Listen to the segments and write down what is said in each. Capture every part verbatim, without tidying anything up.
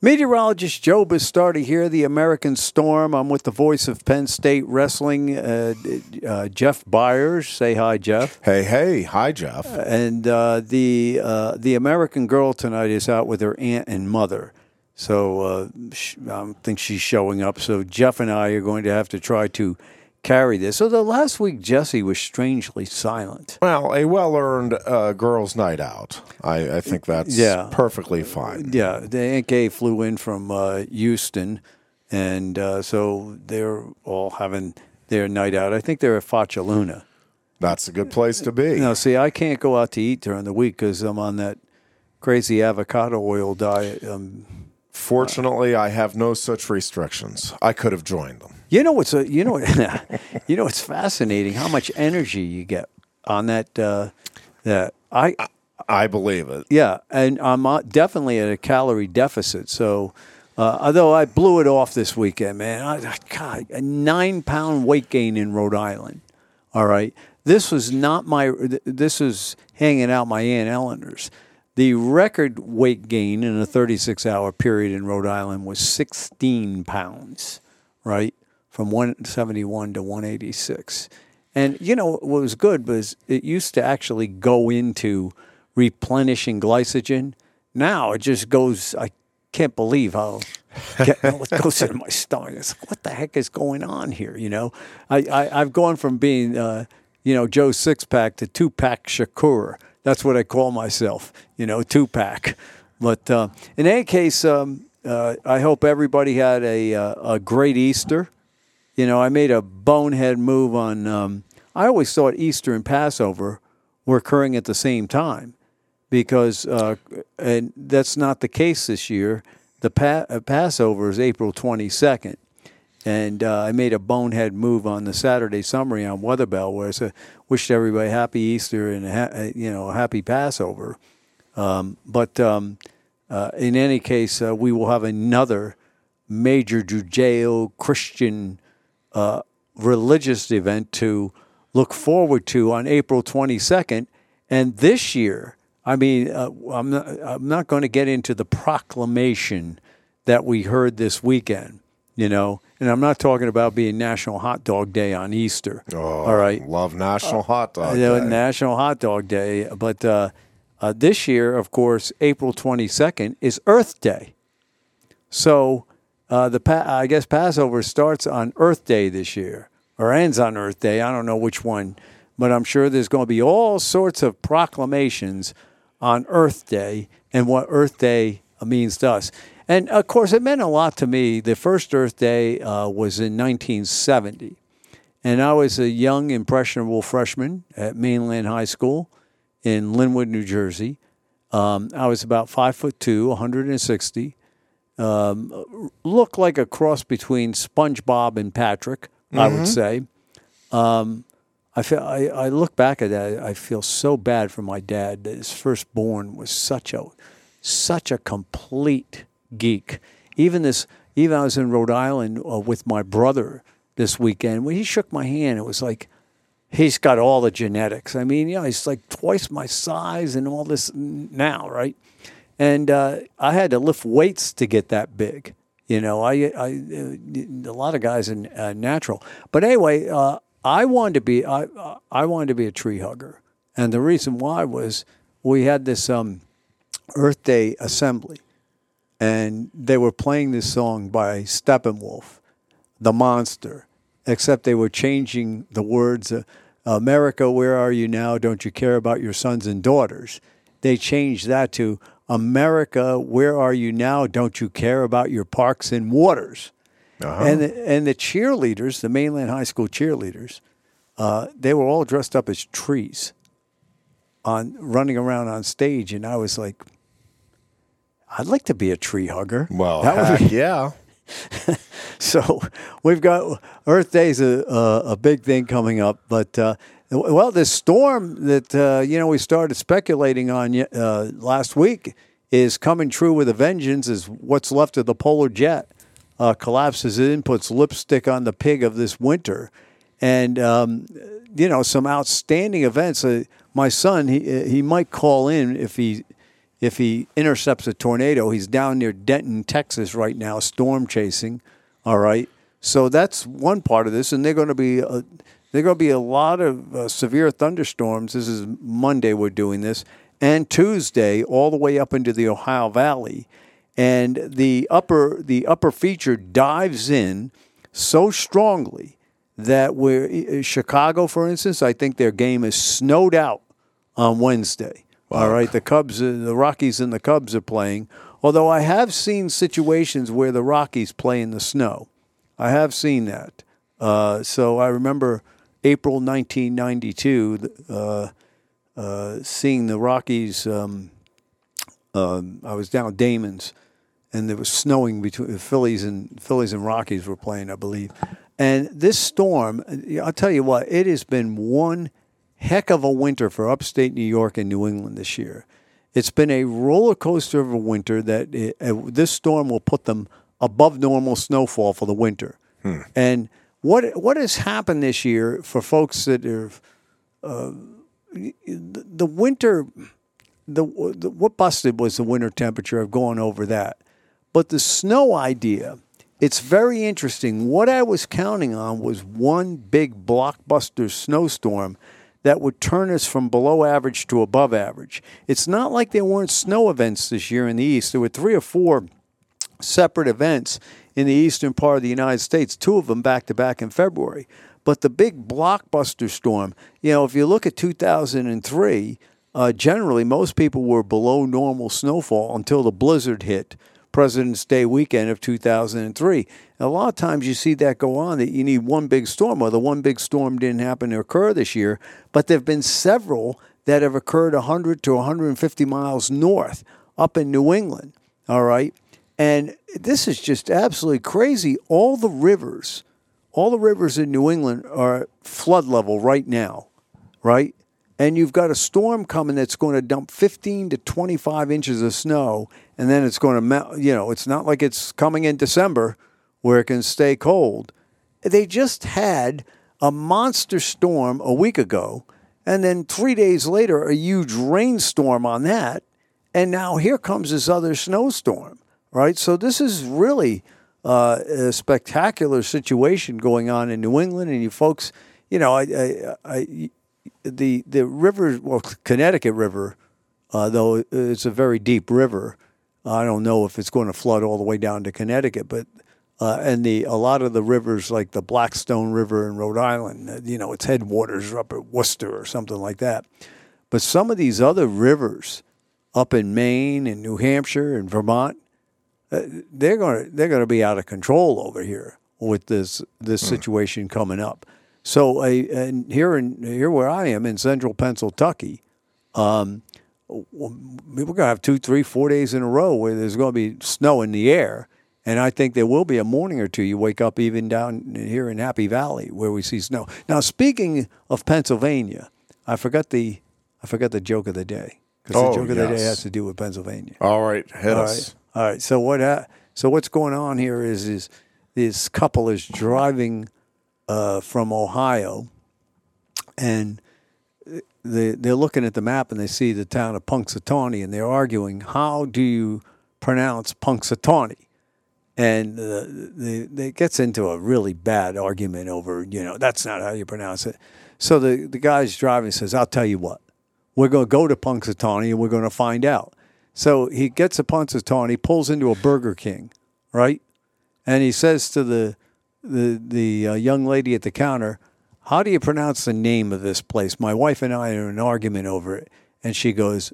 Meteorologist Joe Bastardi here, the American Storm. I'm with the voice of Penn State Wrestling, uh, uh, Jeff Byers. Say hi, Jeff. Hey, hey. Hi, Jeff. Uh, and uh, the uh, the American girl tonight is out with her aunt and mother. So uh, she, I think she's showing up. So Jeff and I are going to have to try to carry this. So the last week, Jesse was strangely silent. Well, a well-earned uh, girls' night out. I, I think that's yeah. perfectly fine. Yeah, the N K flew in from uh, Houston, and uh, so they're all having their night out. I think they're at Faccia Luna. That's a good place to be. Now, see, I can't go out to eat during the week because I'm on that crazy avocado oil diet. Um, Fortunately, I have no such restrictions. I could have joined them. You know what's a, you know you know it's fascinating how much energy you get on that. Uh, that I, I I believe it. Yeah, and I'm definitely at a calorie deficit. So, uh, although I blew it off this weekend, man, I, God, a nine pound weight gain in Rhode Island. All right, this was not my. This was hanging out my Aunt Eleanor's. The record weight gain in a thirty-six hour period in Rhode Island was sixteen pounds. Right. From one seventy-one to one eighty-six. And, you know, what was good was it used to actually go into replenishing glycogen. Now it just goes, I can't believe how it goes into my stomach. It's like, what the heck is going on here, you know? I, I, I've gone from being, uh, you know, Joe Six-Pack to Two-Pack Shakur. That's what I call myself, you know, Two-Pack. But uh, in any case, um, uh, I hope everybody had a, uh, a great Easter. You know, I made a bonehead move on, um, I always thought Easter and Passover were occurring at the same time because, uh, and that's not the case this year. The pa- uh, Passover is April twenty-second. And uh, I made a bonehead move on the Saturday summary on Weatherbell where I said, wished everybody happy Easter and, ha- you know, happy Passover. Um, but um, uh, in any case, uh, we will have another major Judeo-Christian Uh, religious event to look forward to on April twenty-second. And this year, I mean, uh, I'm not, I'm not going to get into the proclamation that we heard this weekend, you know, and I'm not talking about being National Hot Dog Day on Easter. Oh, all right. Love National uh, Hot Dog uh, Day. National Hot Dog Day. But uh, uh, this year, of course, April twenty-second is Earth Day. So Uh, the pa- I guess Passover starts on Earth Day this year, or ends on Earth Day. I don't know which one, but I'm sure there's going to be all sorts of proclamations on Earth Day and what Earth Day means to us. And, of course, it meant a lot to me. The first Earth Day uh, was in nineteen seventy, and I was a young, impressionable freshman at Mainland High School in Linwood, New Jersey. Um, I was about five foot two, one hundred sixty. Um, looked like a cross between SpongeBob and Patrick, mm-hmm. I would say. Um, I, feel, I, I look back at that, I feel so bad for my dad that his firstborn was such a such a complete geek. Even this, even I was in Rhode Island uh, with my brother this weekend. When he shook my hand, it was like he's got all the genetics. I mean, you know, he's like twice my size and all this now, right? And uh, I had to lift weights to get that big. You know, I, I a lot of guys are uh, natural. But anyway, uh, I wanted to be I I wanted to be a tree hugger, and the reason why was we had this um, Earth Day assembly, and they were playing this song by Steppenwolf, The Monster, except they were changing the words. Uh, America, where are you now? Don't you care about your sons and daughters? They changed that to America, where are you now? Don't you care about your parks and waters? Uh-huh. And the, and the cheerleaders, the Mainland High School cheerleaders, uh, they were all dressed up as trees, on running around on stage, and I was like, I'd like to be a tree hugger. Well, heck be- yeah. So we've got Earth Day's a, a, a big thing coming up, but uh, well, this storm that uh, you know we started speculating on uh, last week is coming true with a vengeance. Is what's left of the polar jet uh, collapses in, puts lipstick on the pig of this winter, and um, you know some outstanding events. Uh, my son, he he might call in if he if he intercepts a tornado. He's down near Denton, Texas right now, storm chasing. All right. So that's one part of this, and they're going to be uh, there are going to be a lot of uh, severe thunderstorms. This is Monday we're doing this, and Tuesday all the way up into the Ohio Valley, and the upper the upper feature dives in so strongly that we're Chicago, for instance. I think their game is snowed out on Wednesday. Wow. All right, the Cubs, uh, the Rockies, and the Cubs are playing. Although I have seen situations where the Rockies play in the snow. I have seen that. Uh, so I remember April nineteen ninety-two, uh, uh, seeing the Rockies. Um, um, I was down at Damon's, and there was snowing between the Phillies and Phillies and Rockies were playing, I believe. And this storm, I'll tell you what, it has been one heck of a winter for upstate New York and New England this year. It's been a roller coaster of a winter that it, uh, this storm will put them above normal snowfall for the winter. Hmm. And what what has happened this year for folks that are uh, the, the winter, the, the what busted was the winter temperature. I've gone over that, but the snow idea, it's very interesting. What I was counting on was one big blockbuster snowstorm that would turn us from below average to above average. It's not like there weren't snow events this year in the East. There were three or four separate events in the eastern part of the United States, two of them back-to-back in February. But the big blockbuster storm, you know, if you look at two thousand three, uh, generally most people were below normal snowfall until the blizzard hit President's Day weekend of two thousand three. And a lot of times you see that go on, that you need one big storm. Well, the one big storm didn't happen to occur this year, but there have been several that have occurred one hundred to one hundred fifty miles north up in New England, all right? And this is just absolutely crazy. All the rivers, all the rivers in New England are at flood level right now, right? And you've got a storm coming that's going to dump fifteen to twenty-five inches of snow, and then it's going to melt. You know, it's not like it's coming in December where it can stay cold. They just had a monster storm a week ago, and then three days later, a huge rainstorm on that. And now here comes this other snowstorm, right? So this is really uh, a spectacular situation going on in New England. And you folks, you know, I, I, I the the river, well, Connecticut River, uh, though it's a very deep river. I don't know if it's going to flood all the way down to Connecticut, but uh, and the a lot of the rivers like the Blackstone River in Rhode Island, you know, its headwaters are up at Worcester or something like that. But some of these other rivers up in Maine and New Hampshire and Vermont, uh, they're going to they're going to be out of control over here with this this situation coming up. So, uh, and here in here where I am in central Pennsylvania, um, we're going to have two, three, four days in a row where there's going to be snow in the air, and I think there will be a morning or two. You wake up even down here in Happy Valley where we see snow. Now, speaking of Pennsylvania, I forgot the I forgot the joke of the day because oh, the joke of yes. the day has to do with Pennsylvania. All right, hit All us. right, all right. So what? Ha- so what's going on here is is this couple is driving Uh, from Ohio, and they, they're looking at the map and they see the town of Punxsutawney, and they're arguing, how do you pronounce Punxsutawney? And uh, they, they gets into a really bad argument over, you know, that's not how you pronounce it. So the, the guy's driving says, I'll tell you what, we're going to go to Punxsutawney and we're going to find out. So he gets to Punxsutawney, pulls into a Burger King, right? And he says to the the the uh, young lady at the counter, how do you pronounce the name of this place? My wife and I are in an argument over it. And she goes,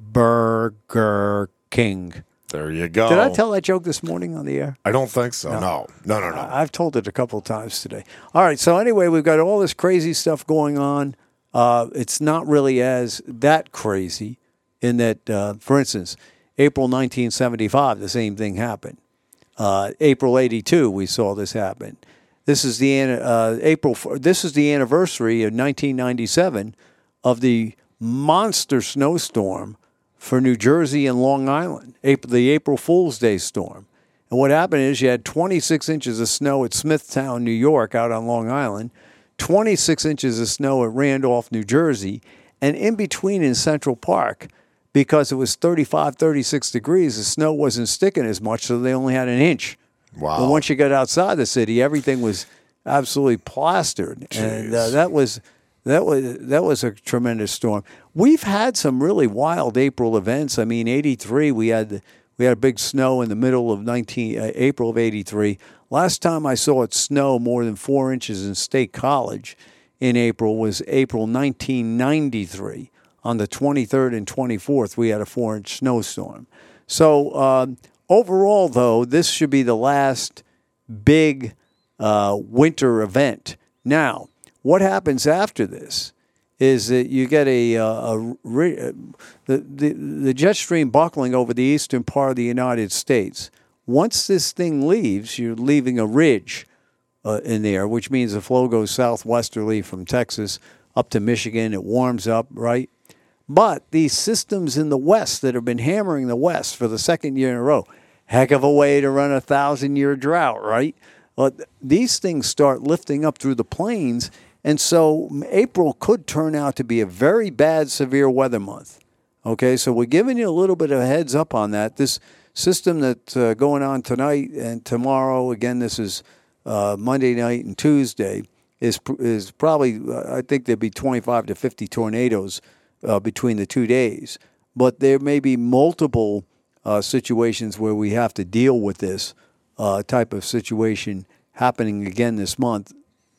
Burger King. There you go. Did I tell that joke this morning on the air? I don't think so. No, no, no, no. no. I've told it a couple of times today. All right, so anyway, we've got all this crazy stuff going on. Uh, it's not really as that crazy in that, uh, for instance, April nineteen seventy-five, the same thing happened. Uh, April eighty-two, we saw this happen. This is the uh, April. This is the anniversary of nineteen ninety-seven of the monster snowstorm for New Jersey and Long Island, April, the April Fool's Day storm. And what happened is you had twenty-six inches of snow at Smithtown, New York, out on Long Island, twenty-six inches of snow at Randolph, New Jersey, and in between in Central Park, because it was thirty-five, thirty-six degrees. The snow wasn't sticking as much, so they only had an inch. Wow. But once you got outside the city, everything was absolutely plastered. Jeez. And uh, that was that was that was a tremendous storm. We've had some really wild April events. I mean, eighty-three, we had we had a big snow in the middle of nineteen uh, April of eighty-three. Last time I saw it snow more than four inches in State College in April was April nineteen ninety-three. On the twenty-third and twenty-fourth, we had a four-inch snowstorm. So um, overall, though, this should be the last big uh, winter event. Now, what happens after this is that you get a, a, a the, the the jet stream buckling over the eastern part of the United States. Once this thing leaves, you're leaving a ridge uh, in there, which means the flow goes southwesterly from Texas up to Michigan. It warms up, right? But these systems in the west that have been hammering the west for the second year in a row, heck of a way to run a thousand-year drought, right? Well, these things start lifting up through the plains, and so April could turn out to be a very bad, severe weather month. Okay, so we're giving you a little bit of a heads up on that. This system that's uh, going on tonight and tomorrow, again, this is uh, Monday night and Tuesday, is is probably, uh, I think there'd be twenty-five to fifty tornadoes Uh, between the two days. But there may be multiple uh, situations where we have to deal with this uh, type of situation happening again this month,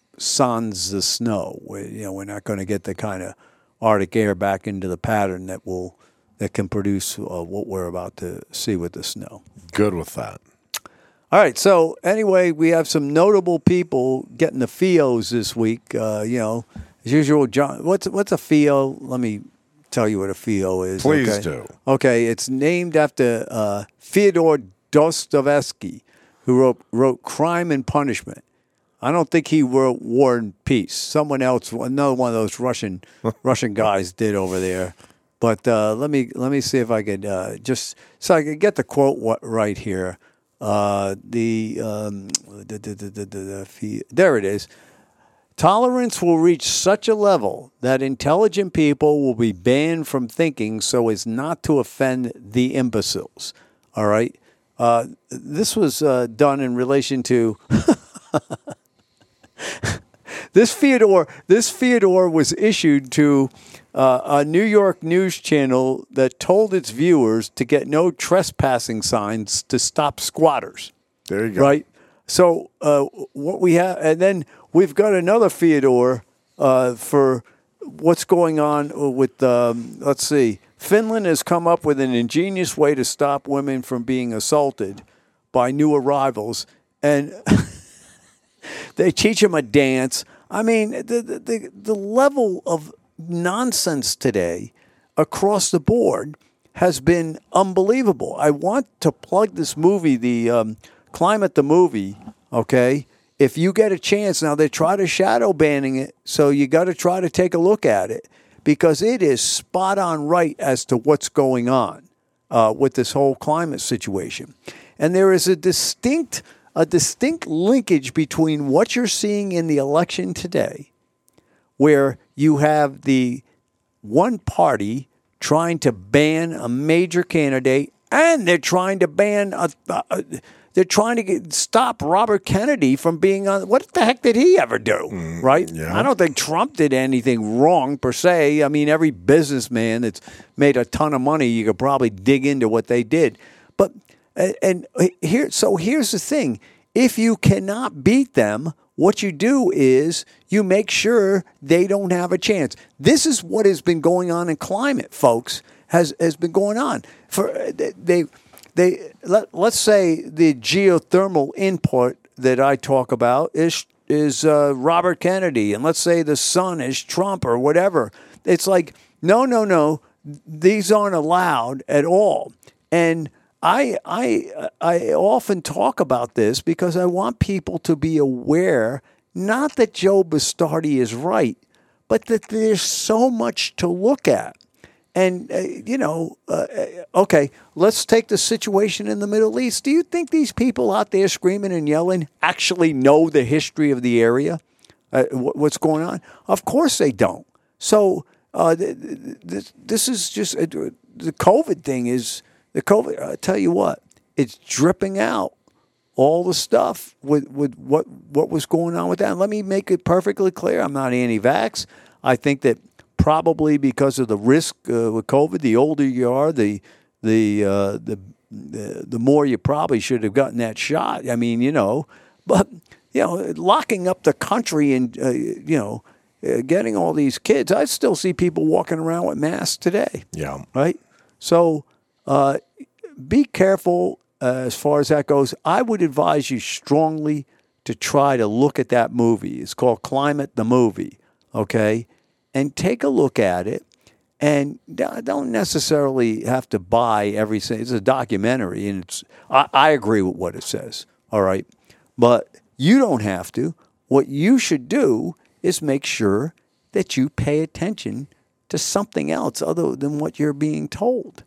sans the snow. We, you know, we're not going to get the kind of Arctic air back into the pattern that will that can produce uh, what we're about to see with the snow. Good with that. All right, so anyway, we have some notable people getting the F I E Os this week. Uh, you know, as usual, John, what's what's a F I E O? Let me tell you what a F I E O is. Please okay? do. Okay, it's named after uh, Fyodor Dostoevsky, who wrote wrote Crime and Punishment. I don't think he wrote War and Peace. Someone else, another one of those Russian Russian guys did over there. But uh, let me let me see if I could uh, just so I could get the quote right here. Uh, the, um, the, the, the, the, the, the there it is. Tolerance will reach such a level that intelligent people will be banned from thinking so as not to offend the imbeciles. All right. Uh, this was uh, done in relation to this Fyodor. This Fyodor was issued to uh, a New York news channel that told its viewers to get no trespassing signs to stop squatters. There you go. Right. So uh, what we have, and then we've got another Fyodor uh, for what's going on with. Um, let's see. Finland has come up with an ingenious way to stop women from being assaulted by new arrivals, and they teach them a dance. I mean, the the the level of nonsense today across the board has been unbelievable. I want to plug this movie, the um, Climate the Movie, okay? If you get a chance, now they try to shadow banning it, so you got to try to take a look at it because it is spot on right as to what's going on uh, with this whole climate situation. And there is a distinct a distinct linkage between what you're seeing in the election today, where you have the one party trying to ban a major candidate, and they're trying to ban a, a they're trying to get, stop Robert Kennedy from being on. What the heck did he ever do? Mm, right? Yeah. I don't think Trump did anything wrong per se. I mean, every businessman that's made a ton of money, you could probably dig into what they did. But and, and here, so here's the thing: if you cannot beat them, what you do is you make sure they don't have a chance. This is what has been going on in climate, folks. Has has been going on for they. They let, let's say the geothermal input that I talk about is is uh, Robert Kennedy, and let's say the sun is Trump or whatever. It's like, no, no, no, these aren't allowed at all. And I I I often talk about this because I want people to be aware, not that Joe Bastardi is right, but that there's so much to look at. And, uh, you know, uh, okay, let's take the situation in the Middle East. Do you think these people out there screaming and yelling actually know the history of the area, uh, what's going on? Of course they don't. So uh, this, this is just, uh, the COVID thing is the COVID. I tell you what, it's dripping out all the stuff with with what what was going on with that. And let me make it perfectly clear: I'm not anti-vax. I think that probably because of the risk uh, with COVID, the older you are, the the uh, the the the more you probably should have gotten that shot. I mean, you know, but you know, locking up the country and uh, you know. Uh, getting all these kids, I still see people walking around with masks today. Yeah. Right? So uh, be careful uh, as far as that goes. I would advise you strongly to try to look at that movie. It's called Climate the Movie, okay? And take a look at it. And don't necessarily have to buy everything. It's a documentary, and it's. I, I agree with what it says, all right? But you don't have to. What you should do is make sure that you pay attention to something else other than what you're being told.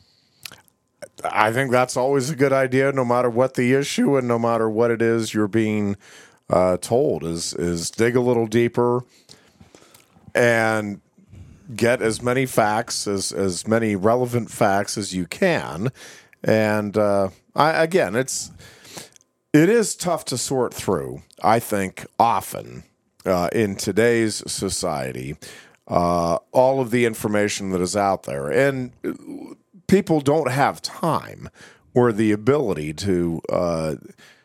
I think that's always a good idea, no matter what the issue and no matter what it is you're being uh, told, is is dig a little deeper and get as many facts, as, as many relevant facts as you can. And uh, I, again, it's it is tough to sort through, I think, often. Uh, in today's society, uh, all of the information that is out there. And people don't have time or the ability to uh,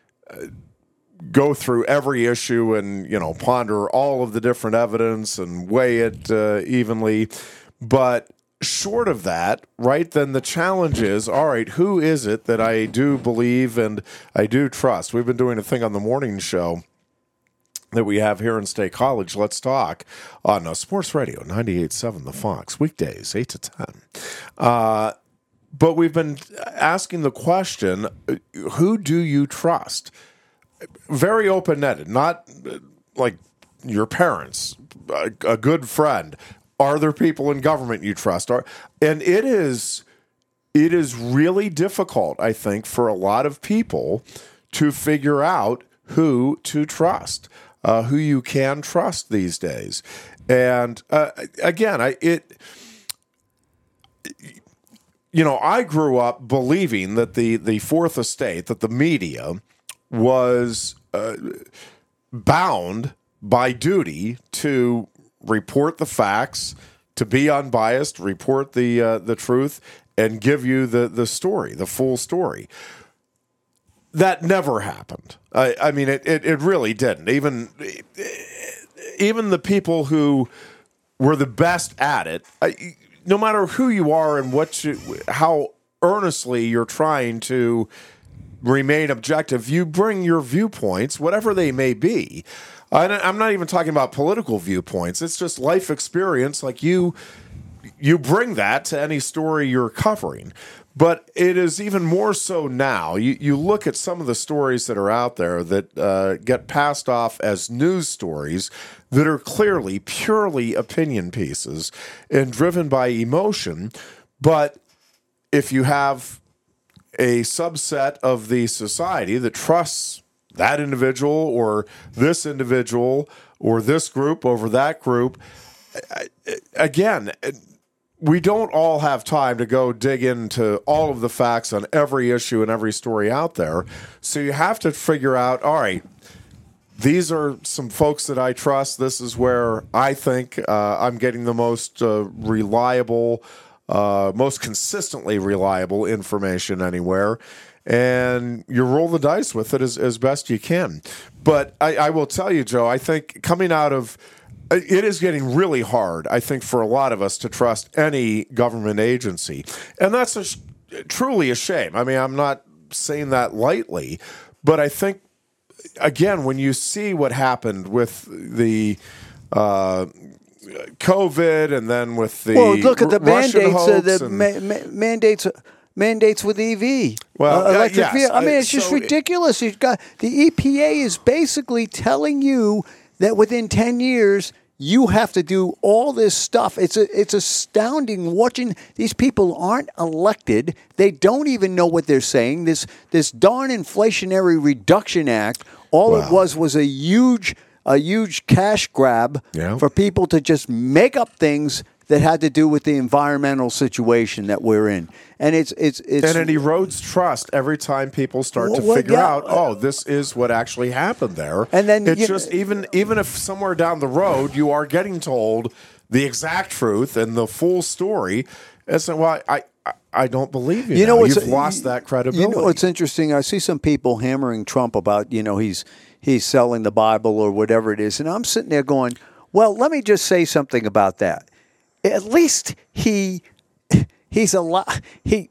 go through every issue and, you know, ponder all of the different evidence and weigh it uh, evenly. But short of that, right, then the challenge is, all right, who is it that I do believe and I do trust? We've been doing a thing on the morning show that we have here in State College, Let's Talk, on uh, Sports Radio, ninety-eight point seven The Fox, weekdays, eight to ten. Uh, but we've been asking the question, who do you trust? Very open-ended, not uh, like your parents, a, a good friend. Are there people in government you trust? Are, and it is, it is really difficult, I think, for a lot of people to figure out who to trust. Uh, who you can trust these days. And uh, again, I it you know, I grew up believing that the, the Fourth Estate, that the media was uh, bound by duty to report the facts, to be unbiased, report the uh, the truth, and give you the, the story, the full story. That never happened. I, I mean, it, it, it really didn't. Even even the people who were the best at it, I, no matter who you are and what you, how earnestly you're trying to remain objective, you bring your viewpoints, whatever they may be. I, I'm not even talking about political viewpoints. It's just life experience. Like you, you bring that to any story you're covering. But it is even more so now. You you look at some of the stories that are out there that uh, get passed off as news stories that are clearly, purely opinion pieces and driven by emotion. But if you have a subset of the society that trusts that individual or this individual or this group over that group, again, we don't all have time to go dig into all of the facts on every issue and every story out there. So you have to figure out, all right, these are some folks that I trust. This is where I think uh, I'm getting the most uh, reliable, uh, most consistently reliable information anywhere. And you roll the dice with it as, as best you can. But I, I will tell you, Joe, I think coming out of it is getting really hard, I think, for a lot of us to trust any government agency. And that's a, truly a shame. I mean, I'm not saying that lightly, but I think, again, when you see what happened with the uh, COVID and then with the well, look at the Russian mandates, uh, the and, ma- ma- mandates. Mandates with E V, well, uh, electric yes, vehicle. I mean, it's uh, just so ridiculous. You've got the E P A is basically telling you that within ten years you have to do all this stuff. It's a, it's astounding watching these people aren't elected. They don't even know what they're saying. This this darn Inflationary Reduction Act, all Wow. it was was a huge a huge cash grab Yeah. for people to just make up things that had to do with the environmental situation that we're in. And it's it's it's and it erodes trust every time people start to Well, figure yeah, out, oh, this is what actually happened there. And then it's you- just even even if somewhere down the road you are getting told the exact truth and the full story, it's like, well, I I, I don't believe you. You now. know, what's, You've lost that credibility. You know what's interesting? I see some people hammering Trump about, you know, he's he's selling the Bible or whatever it is, and I'm sitting there going, well, let me just say something about that. At least he he's a lot. He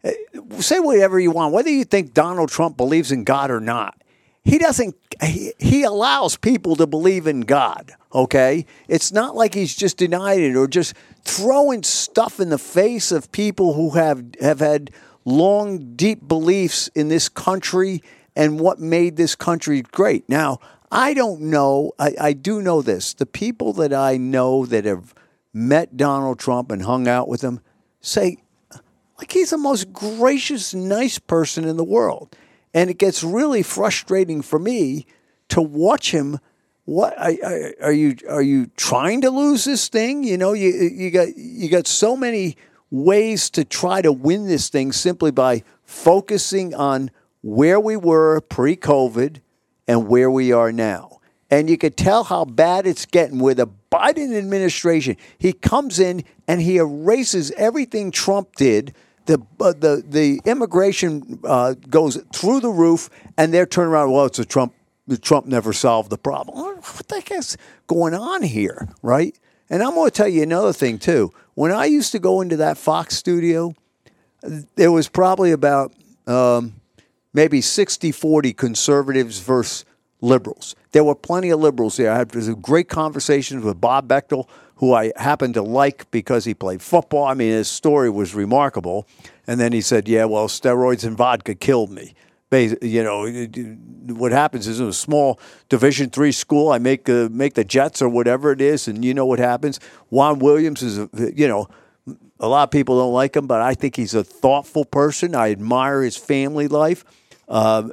say whatever you want, whether you think Donald Trump believes in God or not. He doesn't. He, he allows people to believe in God. Okay, it's not like he's just denied it or just throwing stuff in the face of people who have have had long, deep beliefs in this country and what made this country great. Now, I don't know. I, I do know this: the people that I know that have met Donald Trump and hung out with him say, like, he's the most gracious, nice person in the world. And it gets really frustrating for me to watch him. What I, I, are you? Are you trying to lose this thing? You know, you you got you got so many ways to try to win this thing simply by focusing on where we were pre-COVID and where we are now. And you could tell how bad it's getting with the Biden administration. He comes in and he erases everything Trump did. The uh, the the immigration uh, goes through the roof, and they're turning around. Well, it's a Trump. Trump never solved the problem. What the heck is going on here, right? And I'm going to tell you another thing too. When I used to go into that Fox studio, there was probably about um, maybe sixty forty conservatives versus liberals. There were plenty of liberals there. I had great conversations with Bob Bechtel, who I happened to like because he played football. I mean, his story was remarkable. And then he said, yeah, well, steroids and vodka killed me. You know, what happens is in a small Division three school, I make uh, make the Jets or whatever it is, and you know what happens. Juan Williams is, a, you know, a lot of people don't like him, but I think he's a thoughtful person. I admire his family life. Um,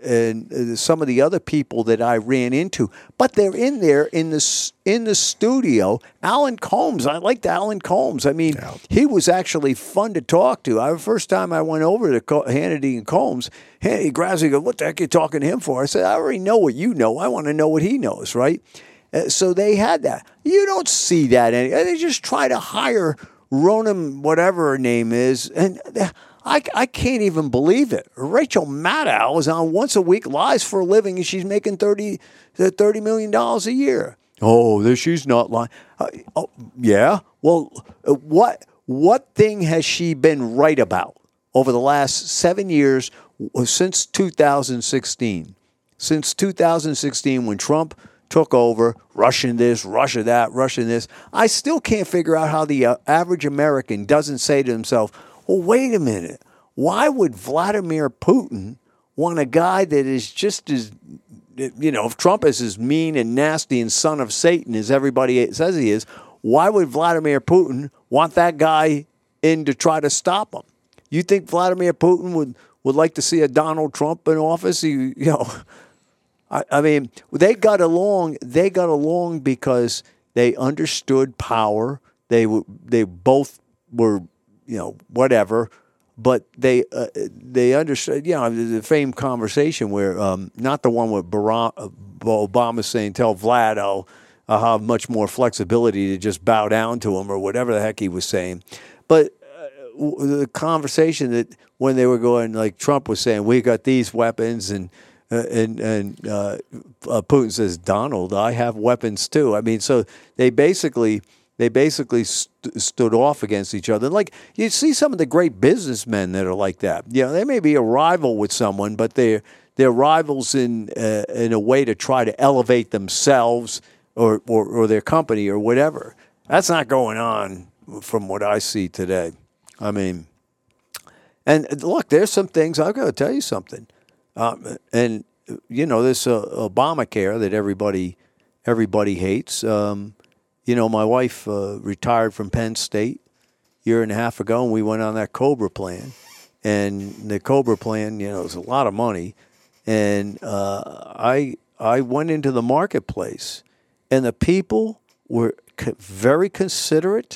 and some of the other people that I ran into, but they're in there in the in the studio. Alan Colmes, I liked Alan Colmes. I mean, yeah. He was actually fun to talk to. I, the first time I went over to Hannity and Colmes, Hannity grabs me and goes, "What the heck are you talking to him for?" I said, "I already know what you know. I want to know what he knows, right?" Uh, so they had that. You don't see that any. They just try to hire Ronan, whatever her name is, and. I, I can't even believe it. Rachel Maddow is on Once a Week, lies for a living, and she's making thirty, thirty million dollars a year. Oh, this, she's not lying. Uh, oh, yeah? Well, uh, what what thing has she been right about over the last seven years since two thousand sixteen? Since two thousand sixteen, when Trump took over, Russian this, Russia that, Russian this. I still can't figure out how the uh, average American doesn't say to himself, well, wait a minute. Why would Vladimir Putin want a guy that is just as, you know, if Trump is as mean and nasty and son of Satan as everybody says he is, why would Vladimir Putin want that guy in to try to stop him? You think Vladimir Putin would, would like to see a Donald Trump in office? He, you know, I, I mean, they got along. They got along because they understood power. They they both were. You know, whatever, but they uh, they understood. You know, the famed conversation where um, not the one with Barack Obama saying, "Tell Vlad I'll, I'll have much more flexibility to just bow down to him," or whatever the heck he was saying. But uh, the conversation that when they were going, like Trump was saying, "We got these weapons," and uh, and and uh, uh, Putin says, "Donald, I have weapons too." I mean, so they basically. They basically st- stood off against each other. Like, you see some of the great businessmen that are like that. You know, they may be a rival with someone, but they're, they're rivals in uh, in a way to try to elevate themselves or, or, or their company or whatever. That's not going on from what I see today. I mean, and look, there's some things, I've got to tell you something. Um, and, you know, this uh, Obamacare that everybody everybody hates, um, you know, my wife uh, retired from Penn State a year and a half ago, and we went on that COBRA plan. And the COBRA plan, you know, was a lot of money. And uh, I I went into the marketplace, and the people were co- very considerate.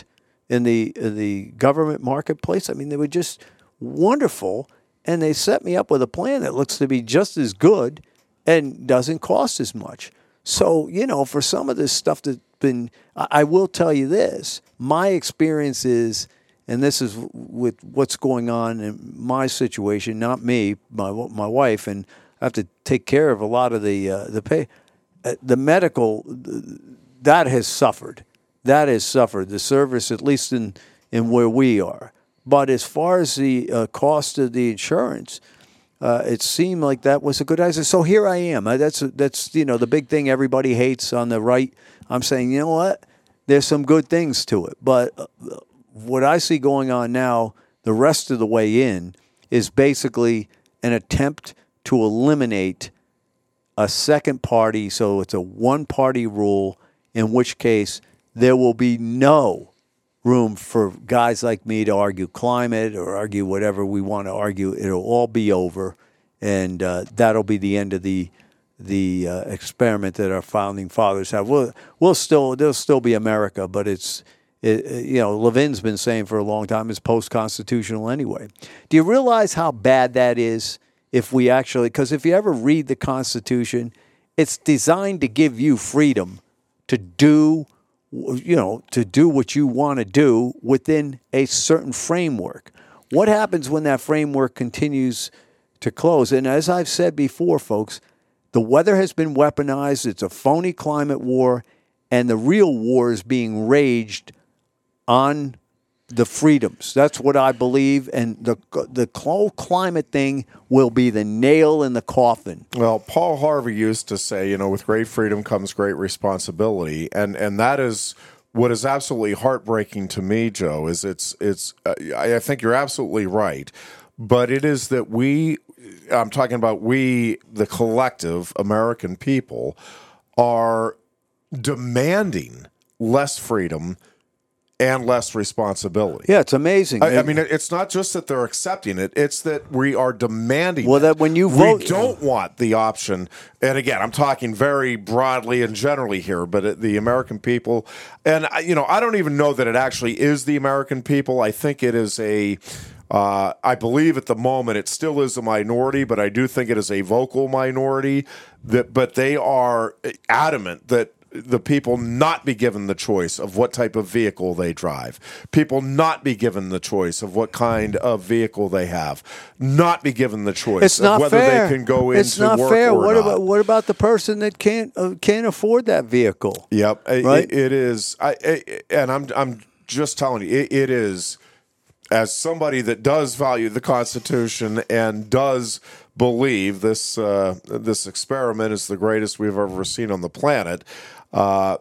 in the in the government marketplace. I mean, they were just wonderful, and they set me up with a plan that looks to be just as good and doesn't cost as much. So, you know, for some of this stuff that's been, I, I will tell you this, my experience is, and this is with what's going on in my situation, not me, my my wife, and I have to take care of a lot of the uh, the pay, uh, the medical, that has suffered. That has suffered, the service, at least in, in where we are. But as far as the uh, cost of the insurance, uh, it seemed like that was a good idea. So here I am. Uh, That's, that's you know, the big thing everybody hates on the right. I'm saying, you know what? There's some good things to it. But uh, what I see going on now, the rest of the way in, is basically an attempt to eliminate a second party. So it's a one-party rule, in which case there will be no room for guys like me to argue climate or argue whatever we want to argue. It'll all be over, and uh, that'll be the end of the the uh, experiment that our founding fathers have. We'll, we'll still there'll still be America, but it's it, you know Levin's been saying for a long time it's post-constitutional anyway. Do you realize how bad that is? If we actually, because if you ever read the Constitution, it's designed to give you freedom to do. You know, to do what you want to do within a certain framework. What happens when that framework continues to close? And as I've said before, folks, the weather has been weaponized. It's a phony climate war, and the real war is being waged on the freedoms. That's what I believe, and the the whole climate thing will be the nail in the coffin. Well, Paul Harvey used to say, you know, with great freedom comes great responsibility, and and that is what is absolutely heartbreaking to me, Joe. Is it's it's uh, I think you're absolutely right, but it is that we, I'm talking about we, the collective American people, are demanding less freedom and less responsibility. Yeah, it's amazing. I, I mean, it's not just that they're accepting it; it's that we are demanding. Well, it. that when you vote, we don't want the option. And again, I'm talking very broadly and generally here, but it, the American people, and you know, I don't even know that it actually is the American people. I think it is a. Uh, I believe at the moment it still is a minority, but I do think it is a vocal minority. That, but they are adamant that the people not be given the choice of what type of vehicle they drive. People not be given the choice of what kind of vehicle they have. Not be given the choice it's of not whether fair. they can go it's into not work fair. or What not. about what about the person that can't uh, can't afford that vehicle? Yep, right? it, it is. I, I and I'm I'm just telling you, it, it is. As somebody that does value the Constitution and does believe this uh, this experiment is the greatest we've ever seen on the planet, uh,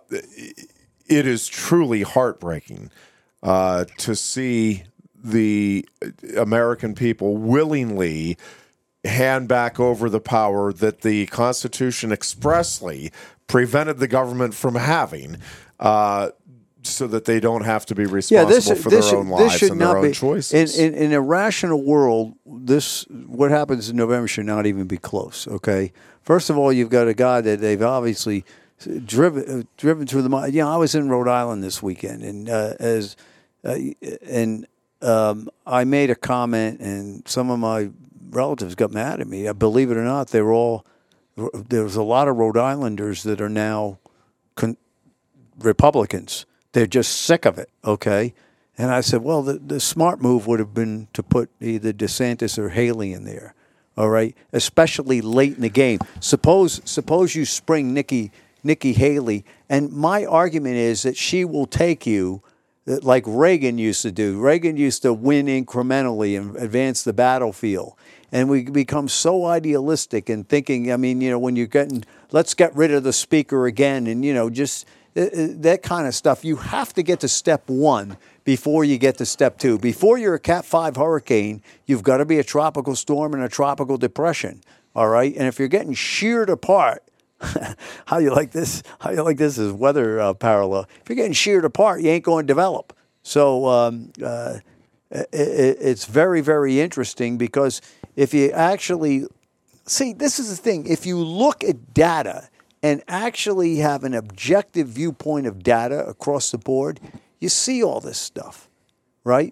it is truly heartbreaking uh, to see the American people willingly hand back over the power that the Constitution expressly prevented the government from having. Uh, so that they don't have to be responsible yeah, this, for this their own should, lives and their own be, choices. In, in, in a rational world, this what happens in November should not even be close, okay? First of all, you've got a guy that they've obviously driven uh, driven through the mind. You know, I was in Rhode Island this weekend, and uh, as uh, and um, I made a comment, and some of my relatives got mad at me. I believe it or not, they were all there's a lot of Rhode Islanders that are now con- Republicans. They're just sick of it, okay? And I said, well, the, the smart move would have been to put either DeSantis or Haley in there, all right? Especially late in the game. Suppose suppose you spring Nikki Nikki Haley, and my argument is that she will take you like Reagan used to do. Reagan used to win incrementally and advance the battlefield. And we become so idealistic in thinking, I mean, you know, when you're getting, let's get rid of the speaker again, and, you know, just that kind of stuff. You have to get to step one before you get to step two. Before you're a Cat five hurricane, you've got to be a tropical storm and a tropical depression, all right? And if you're getting sheared apart, how you like this? How you like this is weather uh, parallel. If you're getting sheared apart, you ain't going to develop. So um, uh, it, it's very, very interesting because if you actually see, this is the thing. If you look at data and actually have an objective viewpoint of data across the board, you see all this stuff, right?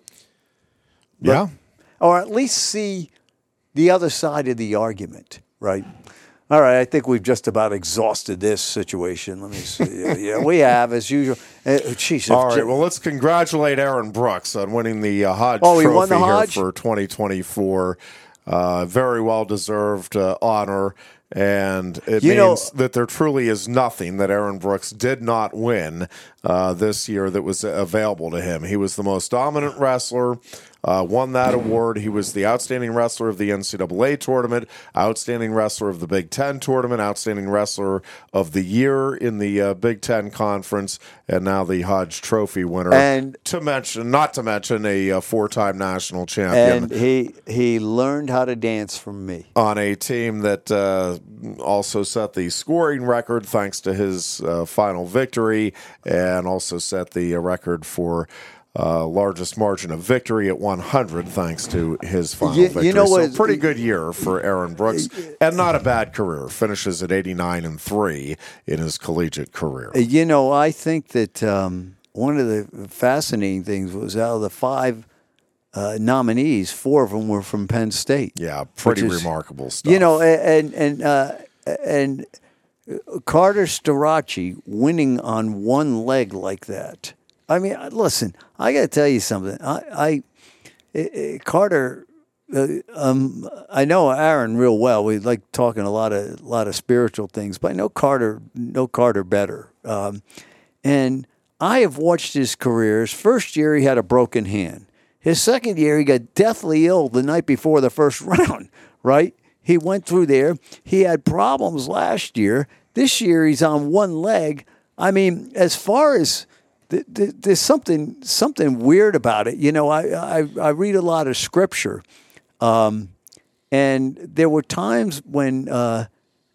Yeah. Or at least see the other side of the argument, right? All right, I think we've just about exhausted this situation. Let me see. Yeah, we have, as usual. Uh, geez, All right, well, let's congratulate Aaron Brooks on winning the uh, Hodge Oh, he Trophy won the here Hodge? for twenty twenty-four. Uh, very well-deserved uh, honor, and it You means know- that there truly is nothing that Aaron Brooks did not win uh, this year that was available to him. He was the most dominant wrestler, uh, won that award. He was the outstanding wrestler of the N C double A tournament, outstanding wrestler of the Big Ten tournament, outstanding wrestler of the year in the uh, Big Ten conference, and now the Hodge Trophy winner. And- to mention, not to mention, a, uh four-time national champion and he he learned how to dance from me. on a team that uh, also set the scoring record thanks to his uh, final victory, and also set the uh, record for uh, largest margin of victory at one hundred thanks to his final You- you victory. know so what- pretty good year for Aaron Brooks, and not a bad career. Finishes at eighty-nine and three in his collegiate career. You know, I think that um, one of the fascinating things was out of the five uh, nominees, four of them were from Penn State. Yeah, pretty which is- remarkable stuff. You know, and and uh, and Carter Starachi winning on one leg like that. I mean, listen, I got to tell you something. I, I, I Carter, uh, um, I know Aaron real well. We like talking a lot of a lot of spiritual things, but I know Carter, know Carter better. Um, and I have watched his career. His first year, he had a broken hand. His second year, he got deathly ill the night before the first round, right? He went through there. He had problems last year. This year, he's on one leg. I mean, as far as th- th- there's something something weird about it. You know, I, I, I read a lot of scripture. Um, and there were times when uh,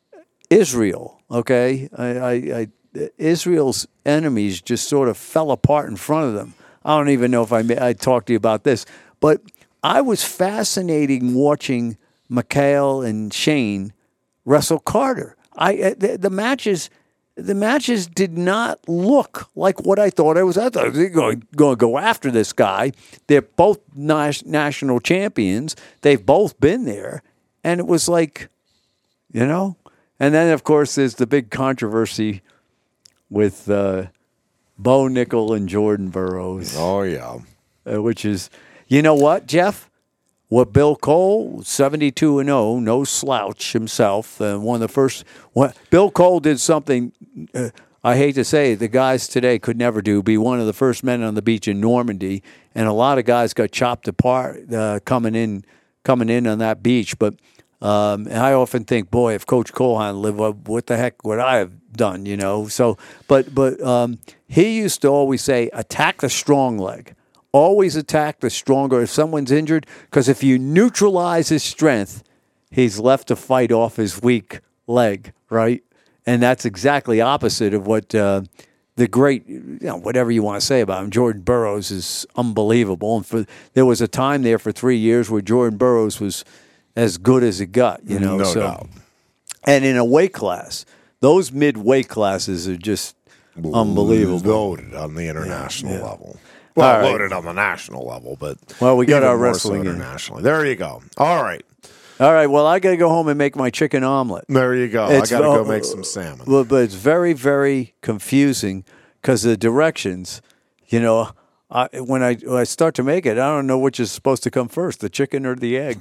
Israel, okay, I, I, I, Israel's enemies just sort of fell apart in front of them. I don't even know if I, I talked to you about this, but I was fascinating watching Mikhail and Shane wrestle Carter. I the, the matches, the matches did not look like what I thought it was. I thought they were going, going to go after this guy. They're both nas- national champions. They've both been there, and it was like, you know. And then of course there's the big controversy with uh, Bo Nickel and Jordan Burroughs. Oh, yeah. Uh, which is, you know what, Jeff? What Bill Cole, seventy-two and oh, no slouch himself, uh, one of the first. What, Bill Cole did something, uh, I hate to say, the guys today could never do, be one of the first men on the beach in Normandy, and a lot of guys got chopped apart uh, coming in coming in on that beach. But um, and I often think, boy, if Coach Cole hadn't lived, what, what the heck would I have done, you know? So, but, but um, he used to always say, attack the strong leg. Always attack the stronger if someone's injured, because if you neutralize his strength, he's left to fight off his weak leg, right? And that's exactly opposite of what uh, the great, you know, whatever you want to say about him, Jordan Burroughs is unbelievable. And for there was a time there for three years where Jordan Burroughs was as good as it got, you know. No so, doubt. And in a weight class, those mid-weight classes are just unbelievable. Loaded on the international Yeah, yeah. level. Well, All right. loaded on the national level, but Well, we got even our more wrestling so in. internationally. There you go. All right, All right, well, I got to go home and make my chicken omelet. there you go. It's- I got to go uh, make some salmon. Well, but it's very, very confusing because the directions, you know, I, when I when I start to make it, I don't know which is supposed to come first, the chicken or the egg.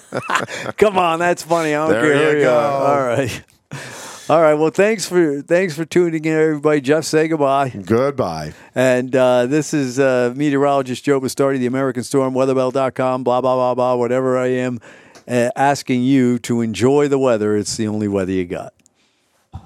Come on, that's funny. I don't There care you who you go. are. All right. All right. Well, thanks for thanks for tuning in, everybody. Jeff, say goodbye. Goodbye. And uh, this is uh, meteorologist Joe Bastardi, the American Storm, weatherbell dot com, blah, blah, blah, blah, whatever I am, uh, asking you to enjoy the weather. It's the only weather you got.